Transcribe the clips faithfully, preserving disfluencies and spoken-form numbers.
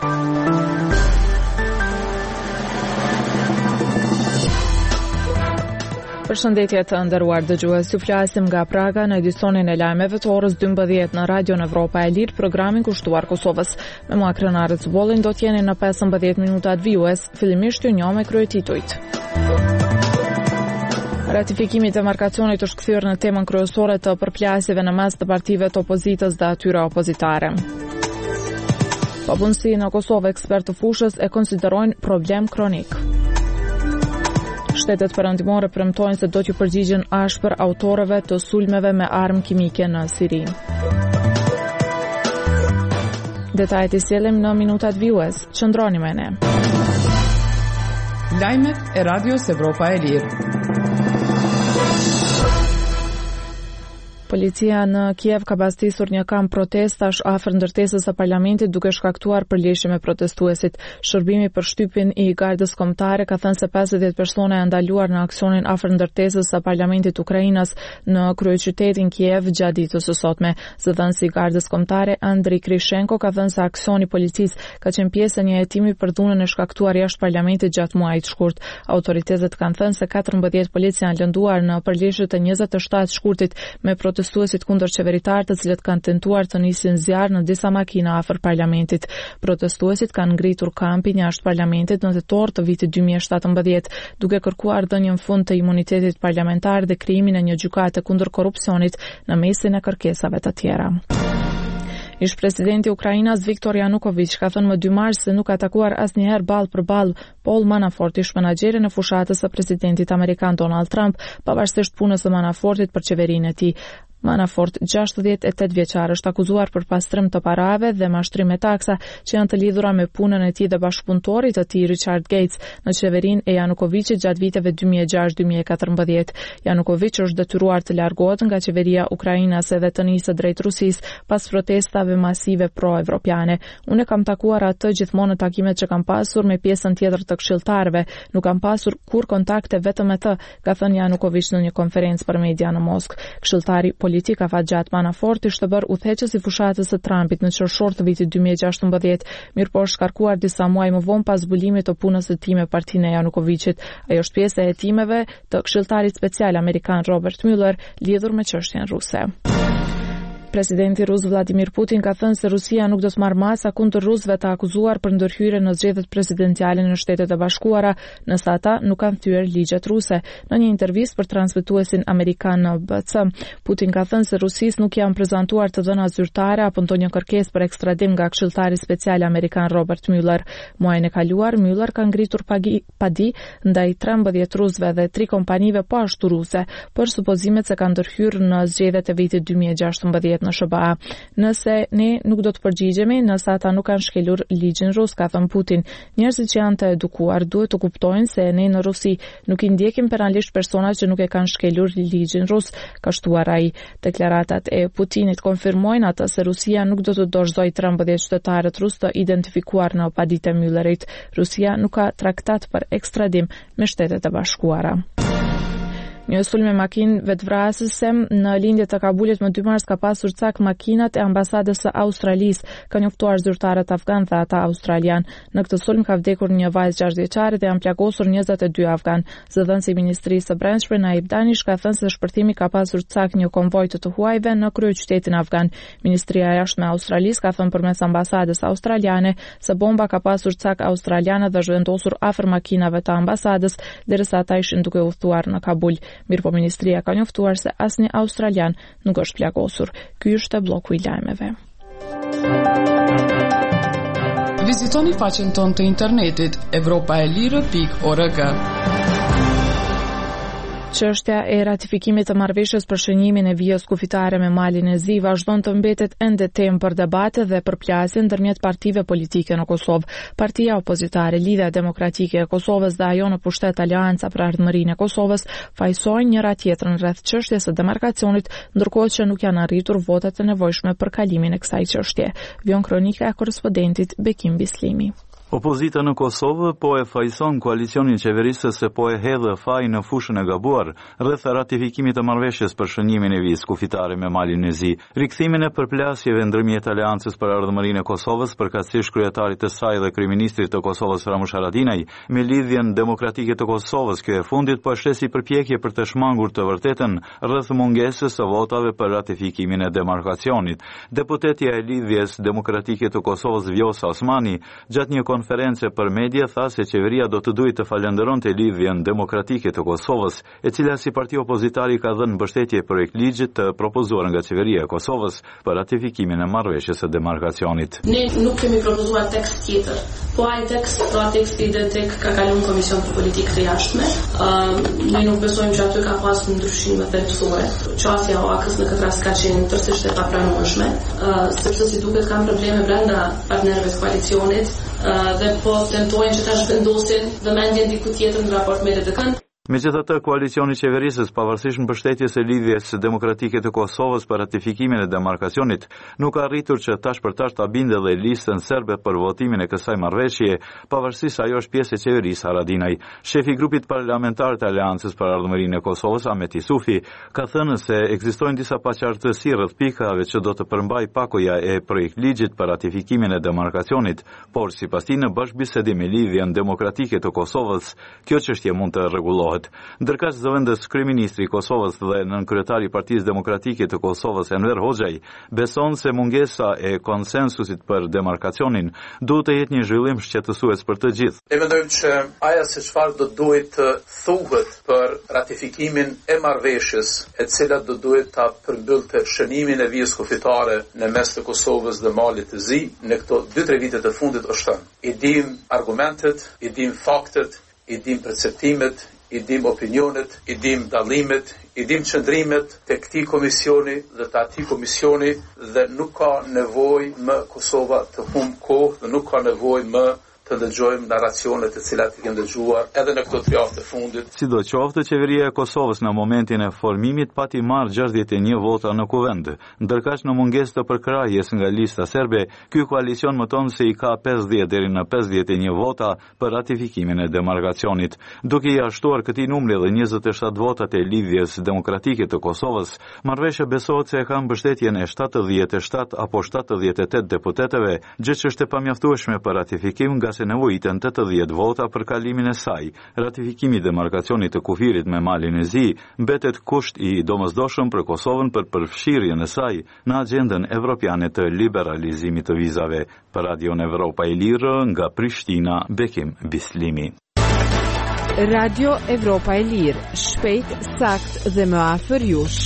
Përshëndetje të nderuar dëgjues, ju flasim nga Praga në edicionin e lajmeve të orës dymbëdhjetë në Radio Evropa e Lirë, programin kushtuar Kosovës. Me mua Krenare Cubolin do t'jeni në pesëmbëdhjetë minutat vijues, fillimisht ju njoh me kryetitujt. Ratifikimi i demarkacionit është kthyer në temën kryesore të përplasjeve në mes të partive të opozitës dhe atyre opozitare. Pabunësi në Kosovë, ekspertë të fushës e konsiderojnë problem kronik. Shtetet perëndimore premtojnë se do t'ju përgjigjen ashpër autorëve të sulmeve me armë kimike në Siri. Detajet i sjellim në minutat vijues. Qëndroni me ne. Lajmet e Radios Evropa e Lirë. Policia në Kiev ka pastisur një kamp protestash afër ndërtesës së parlamentit duke shkaktuar përleshje me protestuesit. Shërbimi për shtypjen i gardës kombëtare ka thënë se pesëdhjetë persona janë ndaluar në aksionin afër ndërtesës së parlamentit Ukrainas në kryeqytetin Kiev gjatë ditës së sotme. Zëdhënësi i gardës kombëtare Andriy Krishenko ka thënë se aksioni i policisë ka qenë pjesë e një hetimi për dhunën e shkaktuar jashtë parlamentit gjatë muajit të shkurt. Autoritetet kanë thënë se katërmbëdhjetë policia janë lënduar në përleshjet e njëzet e shtatë shkurtit me protestuesit kundër qeveritarë të cilët kanë tentuar të nisin zjarr në disa makina afër parlamentit. Protestuesit kanë ngritur kampin jashtë parlamentit në tetor të vitit dy mijë e shtatëmbëdhjetë, duke kërkuar dhënien fund të imunitetit parlamentar dhe krijimin e një gjykate kundër korrupsionit në mesin e kërkesave të tjera. Ish presidenti i Ukrainas Viktor Yanukovych ka thënë më dy mars se nuk ka takuar asnjëherë ballë për ballë Paul Manafort, ish menaxherin e fushatës së presidentit amerikan Donald Trump, pavarësisht punës së Manafortit për qeverinë e tij. Manafort, gjashtëdhjetë e tetë vjeçar, është akuzuar për pastrim të parave dhe mashtrim me taksa që janë të lidhura me punën e tij dhe bashkëpunëtorit të tij Richard Gates në qeverinë e Yanukovychit gjatë viteve dy mijë e gjashtë deri dy mijë e katërmbëdhjetë. Yanukovych është detyruar të largohet nga qeveria ukrainase dhe të nisë drejt Rusisë pas protestave masive pro-evropiane. Unë kam takuar atë gjithmonë në takimet që kam pasur me pjesën tjetër të këshilltarëve, nuk kam pasur kur kontakte vetëm me të, ka thënë Yanukovych në një konferencë për media në Moskë. Këshilltari politika afatgjat Manafort ishte bërë udhëheqës i fushatës së Trumpit në qershor të vitit dy mijë e gjashtëmbëdhjetë, mirë po është shkarkuar disa muaj më vonë pas zbulimit të punës së tij me partinë e Yanukovychit. Ajo është pjesë e hetimeve të këshilltarit special amerikan Robert Mueller lidhur me çështjen ruse. Presidenti rus Vladimir Putin ka thënë se Rusia nuk do të marrë masa kundër rusëve të akuzuar për ndërhyrje në zgjedhjet presidenciale në Shtetet e Bashkuara, nëse ata nuk kanë thyer ligjet ruse. Në një intervistë për transmetuesin amerikan N B C, Putin ka thënë se Rusisë nuk janë prezantuar të dhëna zyrtare apo ndonjë kërkesë për ekstradim nga këshilltari special amerikan Robert Mueller. Muajin e kaluar, Mueller ka ngritur pagi, padi ndaj trembëdhjetë rusëve dhe tri kompanive po ashtu ruse për supozimet se kanë ndërhyrë në zgjedhjet e vitit dy mijë e gjashtëmbëdhjetë në S B A. Nëse ne nuk do të përgjigjemi, nëse ata nuk kanë shkelur ligjin rus, ka thënë Putin, njerëzit që janë të edukuar duhet të kuptojnë se ne në Rusi nuk i ndjekim penalisht personat që nuk e kanë shkelur ligjin rus, ka shtuar ai. Deklaratat e Putinit konfirmojnë atë se Rusia nuk do të dorëzojë trembëdhjetë qytetarët rus të identifikuar në paditë e Müllerit. Rusia nuk ka traktat për ekstradim me Shtetet e Bashkuara. Një sulm me makinë vetvrasëse në lindje të Kabulit më dy mars ka pasur cak makinat e ambasadës së Australisë, ka njoftuar zyrtarët afgan dhe ata australian. Në këtë sulm ka vdekur një vajzë gjashtë vjeçare dhe janë plagosur njëzet e dy afgan. Zëdhënësi i Ministrisë së Brendshme Naib Danish ka thënë se shpërthimi ka pasur cak një konvoj të të huajve në kryeqytetin afgan. Ministria e Jashtme e Australisë ka thënë përmes ambasadës australiane se bomba ka pasur cak australiane dhe zhvendosur afër makinave të ambasadës derisa ata ishin duke udhëtuar në Kabul. Mirë po ministria ka njoftuar se asnjë australian nuk është plagosur. Ky është bloku i lajmeve. Vizitoni faqen tonë të internetit evropa e lirë pikë org. Çështja e ratifikimit të marrëveshjes për shënimin e vijës kufitare me Malin e Zi vazhdon të mbetet ende temë për debate dhe përplasje ndërmjet partive politike në Kosovë. Partia opozitare Lidhja Demokratike e Kosovës dhe ajo në pushtet Aleanca për Ardhmërinë e Kosovës fajsojnë njëra tjetrën rreth çështjes së demarkacionit, ndërkohë që nuk janë arritur votat e nevojshme për kalimin e kësaj çështje. Vion kronika e korrespondentit Bekim Bislimi. Opozita në Kosovë po e fajson koalicionin qeverisës se po e hedhë faj në fushën e gabuar rreth ratifikimit të marrëveshjes për shënimin e vizë kufitare me Malin e Zi. Rikthimin e përplasjeve ndërmjet Aleancës për Ardhmërinë e Kosovës, përkatësisht kryetarit të saj dhe kryeministrit të Kosovës Ramush Haradinaj, me lidhjen demokratike të Kosovës, kjo e fundit po shlesi përpjekje për të shmangur të vërtetën rreth mungesës së votave për ratifikimin e demarkacionit. Deputetja e lidhjes demokratike të Kosovës Vjosa Osmani, gjatë një konferencë për media, tha se qeveria do të duhet të falenderonte lidhjen demokratike të Kosovës, e cila si parti opozitari ka dhënë mbështetje projekt ligjit të propozuar nga qeveria e Kosovës për ratifikimin e marrëveshjes së demarkacionit. Ne nuk kemi propozuar tekst tjetër, po ai tekst do teksti identik ka kaluar në Komision për Politikë të Jashtme. Uh, ne nuk besojmë që aty ka pasur ndryshime thelbësore. Çështja e O A K-s në këtë rast ka qenë tërësisht e papranueshme, uh, sepse si duket kanë probleme brenda partnerëve të koalicionit. Uh, dhe po tentojnë që ta zhvendosin vëmendjen diku tjetër në raport me R D K-n. Megjithatë, koalicioni qeverisës, pavarësisht mbështetjes së lidhjes demokratike të Kosovës për ratifikimin e demarkacionit, nuk ka arritur që tash për tash ta bindë dhe listën serbe për votimin e kësaj marrëveshje, pavarësisht se ajo është pjesë e qeverisë Haradinaj. Shefi i grupit parlamentar të Aleancës për Ardhmërinë e Kosovës, Ahmet Isufi, ka thënë se ekzistojnë disa paqartësi rreth pikave që do të përmbaj pakoja e projekt ligjit për ratifikimin e demarkacionit, por sipas tij në bashkëbisedim me lidhjen demokratike të Kosovës, kjo çështje mund të rregullohet. Ndërkaq zëvendës kryeministri i Kosovës dhe nënkryetari i Partisë Demokratike të Kosovës Enver Hoxhaj beson se mungesa e konsensusit për demarkacionin duhet të jetë një zhvillim shqetësues për të gjithë. Ne mendojmë që ajo se çfarë do duhet të thuhet për ratifikimin e marrëveshjes, e cila do duhet ta përmbyllte shënimin e vizës kufitare në mes të Kosovës dhe Malit të Zi në këto dy tre vite të fundit është. I dim argumentet, i dim faktet, i dim perceptimet, i dim opinionet, i dim dallimet, i dim qëndrimet të këtij komisioni dhe të atij komisioni dhe nuk ka nevojë më Kosova të humb kohë dhe nuk ka nevojë më të dëgjojmë narracione të cilat i kemi dëgjuar edhe në këto tre javë të fundit. Sidoqoftë, qeveria e Kosovës në momentin e formimit pati marrë gjashtëdhjetë e një vota në kuvend. Ndërkaq në mungesë të përkrahjes nga lista serbe, ky koalicion mëton se i ka pesëdhjetë deri në pesëdhjetë e një vota për ratifikimin e demarkacionit. Duke i ashtuar këtij numri dhe njëzet e shtatë votat e lidhjes demokratike të Kosovës, marrëveshja besohet se e ka mbështetjen e shtatëdhjetë e shtatë apo shtatëdhjetë e tetë deputetëve, gjë që është e pamjaftueshme për ratifikim nga se nevojiten tetëdhjetë vota për kalimin e saj. Ratifikimi i demarkacionit të kufirit me Malin e Zi mbetet kusht i domosdoshëm për Kosovën për përfshirjen e saj në agjendën evropiane të liberalizimit të vizave. Për Radion Evropa e Lirë, nga Prishtina, Bekim Bislimi. Radio Evropa e Lirë, shpejt, sakt dhe më afër jush.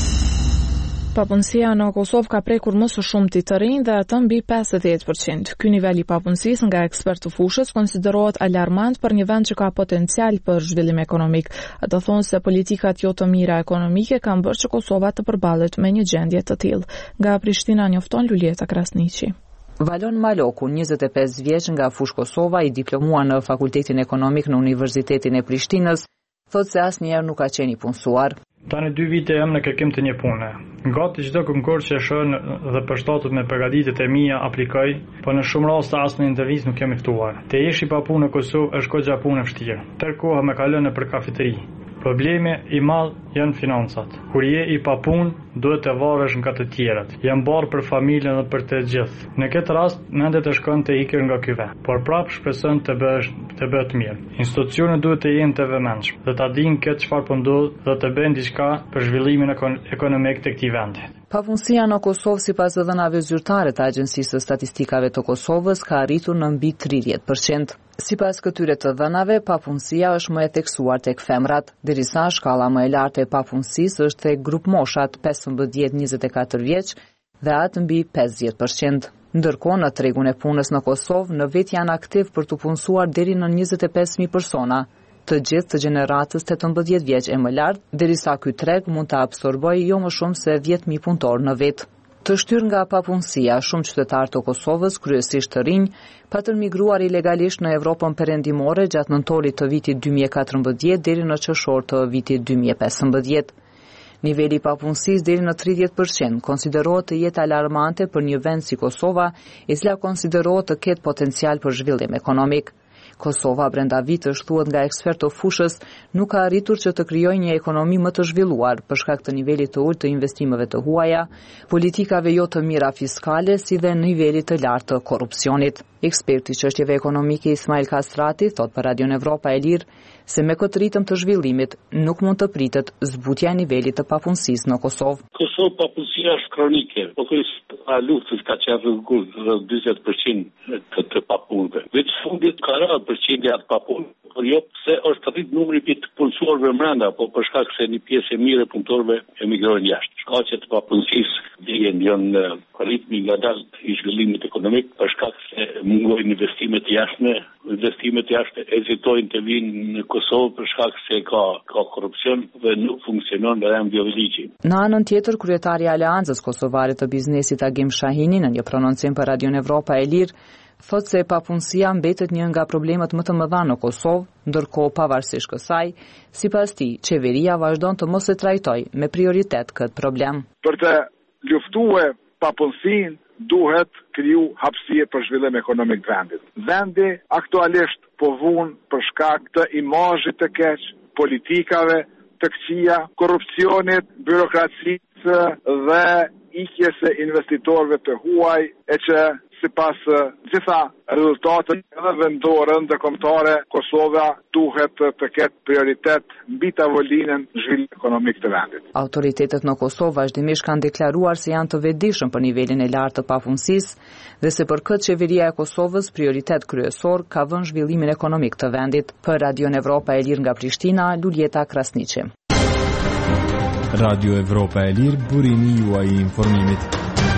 Papunësia në Kosovë ka prekur më së shumti të rinj dhe atë mbi pesëdhjetë përqind. Ky nivel i papunësisë nga ekspertë të fushës konsiderohet alarmant për një vend që ka potencial për zhvillim ekonomik. Ata thonë se politikat jo të mira ekonomike kanë bërë që Kosova të përballet me një gjendje të tillë. Nga Prishtina njofton Lulieta Krasniqi. Valon Maloku, njëzet e pesë vjeç nga fushë Kosova, i diplomuar në Fakultetin Ekonomik në Universitetin e Prishtinës, thotë se asnjëherë nuk ka qenë i punësuar. Tani dy vite jam në kërkim të një pune. Gati çdo konkurs që shën dhe përshtatet me përgatitjet e mia aplikoj, por në shumë raste as në intervistë nuk jam i ftuar. Të jesh i pa punë në Kosovë është goxha punë e vështirë. Tërkohë më kalon në për kafeteri. Problemi i madh janë financat. Kur je i pa punë, duhet të varesh nga të tjerat. Jam barë për familjen dhe për të gjithë. Në këtë rast, mendet të shkon të ikër nga ky vend, por prapë shpreson të bësh të bëhet mirë. Institucionet duhet të jenë të vëmendshme dhe ta dinë këtë çfarë po ndodh dhe të bëjnë diçka për zhvillimin ekonomik të këtij vendi. Papunësia në Kosovë sipas dhënave zyrtare të Agjencisë së Statistikave të Kosovës ka arritur në mbi tridhjetë përqind. Sipas këtyre të dhënave, papunësia është më e theksuar tek femrat, derisa shkalla më e lartë e papunësisë është tek grup moshat pesëmbëdhjetë deri në njëzet e katër vjeç dhe atë mbi pesëdhjetë përqind. Ndërkohë në tregun e punës në Kosovë, në vet janë aktiv për të punësuar deri në njëzet e pesë mijë persona, të gjithë të gjeneratës tetëmbëdhjetë vjeç e më lart, derisa ky treg mund të absorbojë jo më shumë se dhjetë mijë punëtor në vit. Të shtyr nga papunësia, shumë qytetarë të Kosovës, kryesisht të rinj, patën migruar ilegalisht në Evropën perëndimore gjatë nëntorit të vitit dy mijë e katërmbëdhjetë deri në qershor të vitit dy mijë e pesëmbëdhjetë. Niveli i papunësisë deri në tridhjetë përqind konsiderohet të jetë alarmante për një vend si Kosova, e cila konsiderohet të ketë potencial për zhvillim ekonomik. Kosova brenda vitësh, thuhet nga ekspertë të fushës, nuk ka arritur që të krijojë një ekonomi më të zhvilluar për shkak të nivelit të ulët të investimeve të huaja, politikave jo të mira fiskale, si dhe nivelit të lartë të korrupsionit. Eksperti i çështjeve ekonomike Ismail Kastrati thot për Radion Evropa e Lirë se me këtë ritëm të zhvillimit nuk mund të pritet zbutja e nivelit të papunësisë në Kosovë. Kosovë papunësia është kronike, po kërës luftës ka qenë rrugë dyzet përqind të, të papunëve. Vetë fundit ka rënë përqindja të papunëve, por jo se është rrit numri i të punësuarve brenda, po për shkak se një pjesë e mirë e punëtorëve emigrojnë jashtë. Shkaqet të papunësisë vjen janë ritmi ngadalt i zhvillimit ekonomik për shkak se mungojnë investimet e jashtme, investimet e jashtme ezitojnë të vinë në Kosovë për shkak se ka ka korrupsion dhe nuk funksionon rrendi i ligjit. Në anën tjetër, kryetari i Aleancës Kosovare të Biznesit Agim Shahini në një prononcim për Radion Evropa e Lirë thot se papunësia mbetet një nga problemet më të mëdha në Kosovë, ndërkohë pavarësisht kësaj, sipas tij, qeveria vazhdon të mos e trajtojë me prioritet këtë problem. Për të luftuar papunësinë duhet kriju hapësirë për zhvillim ekonomik vendit. Vendi aktualisht po vun për shkak të imazhit të keq, politikave të këqija, korrupsionit, byrokracisë dhe ikjes së investitorëve të huaj, e që sipas gjitha rezultateve edhe vendore ndërkombëtare, Kosova duhet të ketë prioritet mbi tavolinën zhvillim ekonomik të vendit. Autoritetet në Kosovë vazhdimisht kanë deklaruar se janë të vetëdijshëm për nivelin e lartë të papunësisë dhe se për këtë qeveria e Kosovës prioritet kryesor ka vënë zhvillimin ekonomik të vendit. Për Radion Evropa e Lirë nga Prishtina, Luljeta Krasniqi. Radio Evropa e Lirë, burimi juaj i informimit.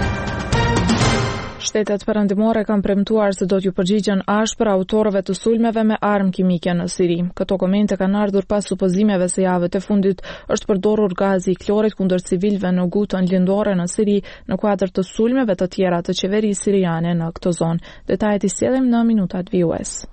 Shtetet perëndimore kanë premtuar se do t'ju përgjigjen ashpër autorëve të sulmeve me armë kimike në Siri. Këto komente kanë ardhur pas supozimeve se javët e fundit është përdorur gazi i klorit kundër civilëve në gutën lindore në Siri në kuadër të sulmeve të tjera të qeverisë siriane në këtë zonë. Detajet i sjellim në minutat V O S.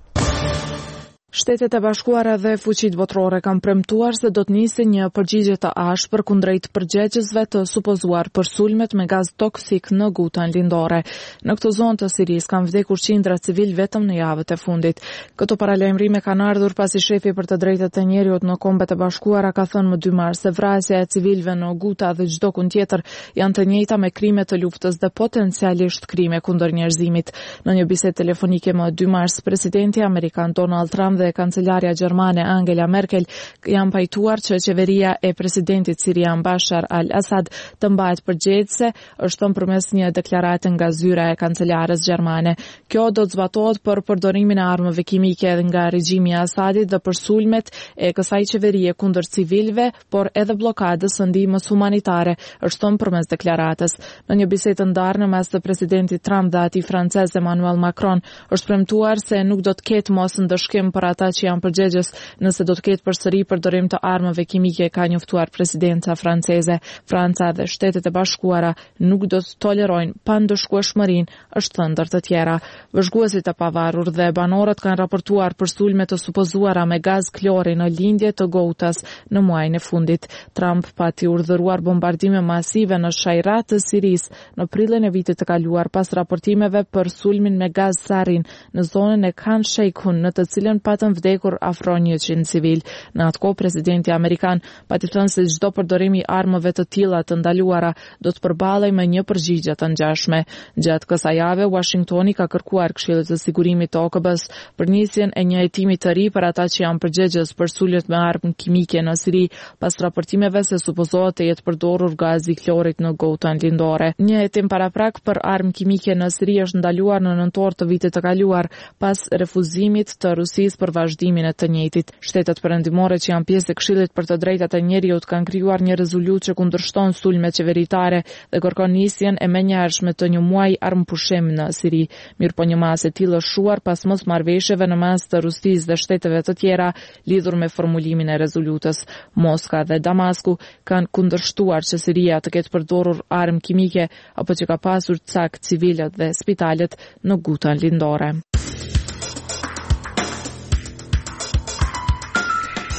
Shtetet e Bashkuara dhe fuqitë botërore kanë premtuar se do të nisë një përgjigje të ashpër kundrejt përgjegjësve të supozuar për sulmet me gaz toksik në gutën lindore. Në këtë zonë të Sirisë kanë vdekur qindra civil vetëm në javët e fundit. Këto paralajmërime kanë ardhur pasi shefi për të drejtat e njerëzit në Kombet e Bashkuara ka thënë më dy mars se vrasja e civilëve në Guta dhe çdo kund tjetër janë të njëjta me krime të luftës dhe potencialisht krime kundër njerëzimit. Në një bisedë telefonike më dy mars, presidenti amerikan Donald Trump dhe kancelarja gjermane Angela Merkel janë pajtuar që qeveria e presidentit sirian Bashar al-Assad të mbahet përgjegjëse, është thënë përmes një deklarate nga zyra e kancelares gjermane. Kjo do të zbatohet për përdorimin e armëve kimike nga regjimi i Assadit dhe për sulmet e kësaj qeverie kundër civilëve, por edhe bllokadës së ndihmës humanitare, është thënë përmes deklaratës. Në një bisedë të ndarë mes të presidentit Trump dhe atij francez Emmanuel Macron, është premtuar se nuk do të ketë mos ndëshkim për ata që janë përgjegjës nëse do të ketë përsëri përdorim të armëve kimike, ka njoftuar presidenca franceze. Franca dhe Shtetet e Bashkuara nuk do të tolerojnë pandëshkueshmërinë, është thënë ndër të tjera. Vëzhguesit e pavarur dhe banorët kanë raportuar për sulme të supozuara me gaz klori në lindje të Goutas në muajin e fundit. Trump pati urdhëruar bombardime masive në Shajrat të Sirisë në prillin e vitit të kaluar pas raportimeve për sulmin me gaz sarin në zonën e Khan Sheikhun, në të cilën patën vdekur afro njëqind civil. Në atë kohë presidenti amerikan pati thënë se çdo përdorim i armëve të tilla të ndaluara do të përballej me një përgjigje të ngjashme. Gjatë kësaj jave, Washingtoni ka kërkuar Këshillit të Sigurimit të O K B-s për nisjen e një hetimi të ri për ata që janë përgjegjës për sulmet me armë kimike në Siri, pas raportimeve se supozohet të jetë përdorur gazi i klorit në gotën lindore. Një hetim paraprak për armë kimike në Siri është ndaluar në nëntor të vitit të kaluar pas refuzimit të Rusisë për vazhdimin e të njëjtit. Shtetet perëndimore që janë pjesë e Këshillit për të drejtat e njerëzit kanë krijuar një rezolutë që kundërshton sulmet qeveritare dhe kërkon nisjen e menjëhershme të një muaji armëpushim në Siri. Mirëpo një masë e tillë është shuar pas mosmarrëveshjeve në mes të Rusisë dhe shteteve të tjera lidhur me formulimin e rezolutës. Moska dhe Damasku kanë kundërshtuar që Siria të ketë përdorur armë kimike apo që ka pasur cak civilët dhe spitalet në gutën lindore.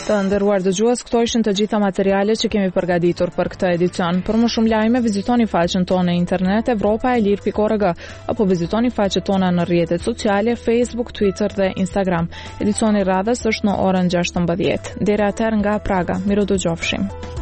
Të nderuar dëgjues, këto ishin të gjitha materialet që kemi përgatitur për këtë edicion. Për më shumë lajme, vizitoni faqen tonë në internet evropa e lir pikë org apo vizitoni faqet tona në rrjetet sociale Facebook, Twitter dhe Instagram. Edicioni radhës është në orën gjashtëmbëdhjetë. Deri atëherë nga Praga, miru dëgjofshim.